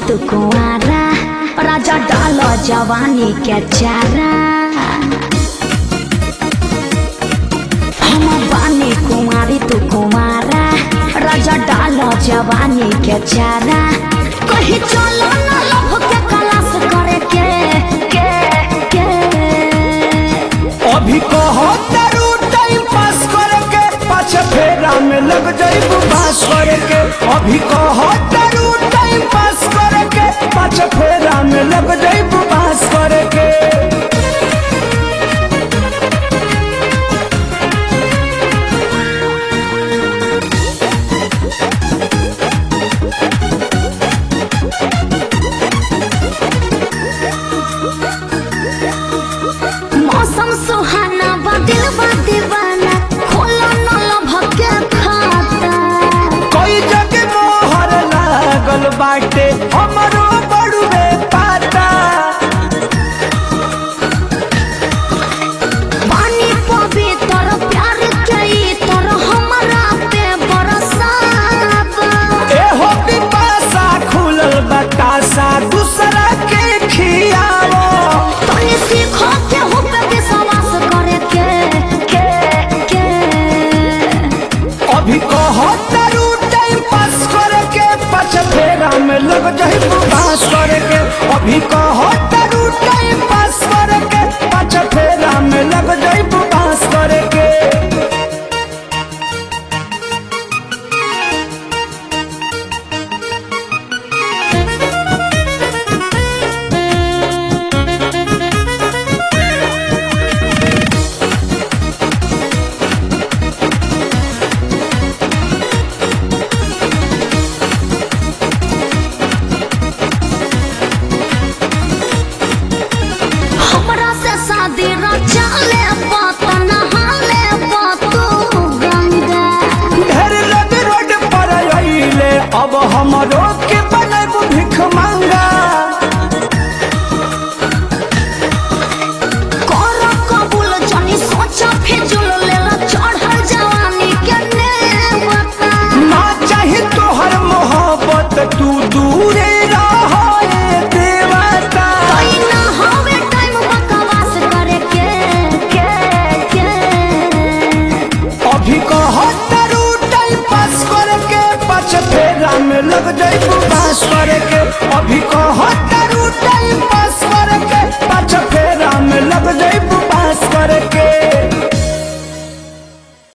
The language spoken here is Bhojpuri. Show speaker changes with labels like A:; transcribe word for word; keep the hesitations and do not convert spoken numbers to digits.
A: तू कुंवारा राजा डालो जवानी के चारा। हम बानी कुमारी तू कुंवारा राजा डालो जवानी के चारा। कहीं चलो ना लभ के क्लास करे के के के
B: अभी कहो तारू टाइम पास करे के पाछे फेरा में लग जाइबू बास करे के। अभी कहो तारू टाइम पास करे के पाछे फेरा में लग जाइबू बास करे के।
A: मौसम सुहाना बादल दीवाना खोलो न लभ के खाता।
B: कोई जगह मोहर लागल बाटे हमरो बड़ुए पाता।
A: पानी पवित्र प्यार के इतर हमरा पे बरसात।
B: एहो पिपासा खुलल बतासा दूसरा के खियावो।
A: तनी सीखो के हो पे विश्वास करे के के के
B: अभी कहो तारू टाइम पास करे के पाछे फेरा में लग जाइबू बास करे के। अभी कहो तारू टाइम पास करे के पाछे फेरा में लग जाइबू बास करे के।
A: हमरा से शादी रचा ले बात नहाले बातू गंगा।
B: ढेर लोग रोड पर आइले अब हमरो के बनैबू भिख मांगा।
A: कर कबूल जनी सोचा फिजुल लेला चढ़ल जवानी के नेवता।
B: ना चाहे तोहर मोहब्बत तू दूरे रहे देवता।
A: कोई ना होवे टाइम बकवास करे के के के
B: अभी कहो तारू टाइम पास करे के पाछे फेरा में लग जाइबू बास करे के। अभी कहो तारू टाइम